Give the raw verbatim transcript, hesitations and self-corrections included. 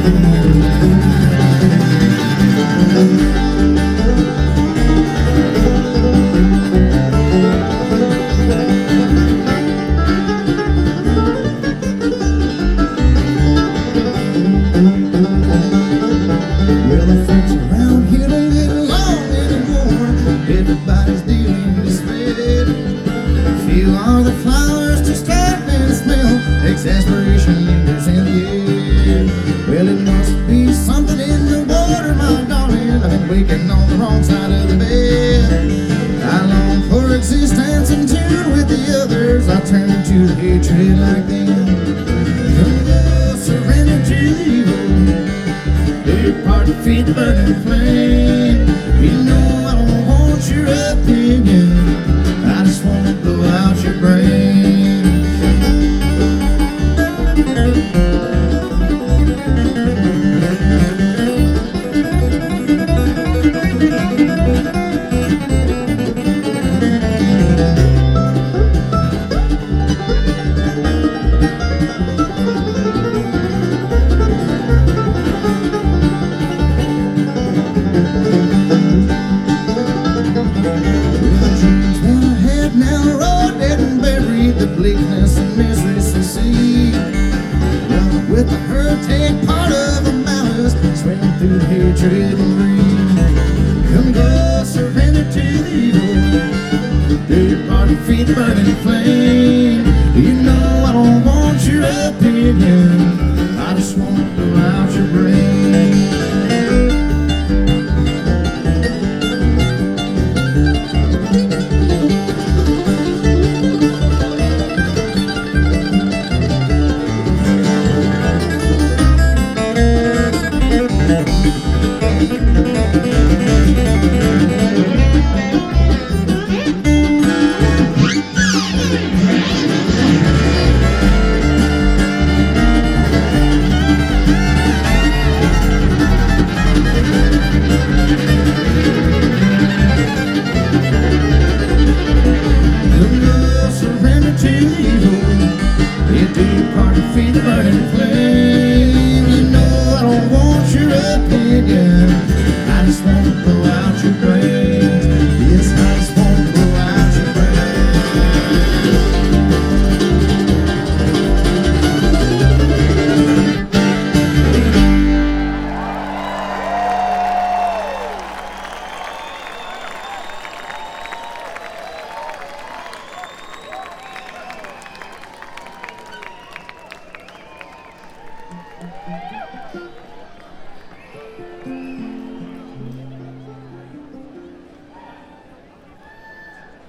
Well, the folks around here don't get along anymore. Everybody's dealing despair. Few are the flowers to start and smell. Exasperation lingers in the air. Well, it must be something in the water, my darling. I've been waking on the wrong side of the bed. I long for existence in tune with the others. I turn to hatred like them. Come go, surrender to the evil. Your part, feed the burning flame. You know I don't want your opinion. I just want to blow out your brain. Bleakness and misery succeed. Well, with the hurt, take part of the malice, swing through hatred and greed. Come go, surrender to the evil. Do your part and feed the burning flame. You know I don't want your opinion. I just want to blow out your brain. Feed the burning flame. You know I don't want your opinion. I just want to blow out your brain. Yes, I just want to blow out your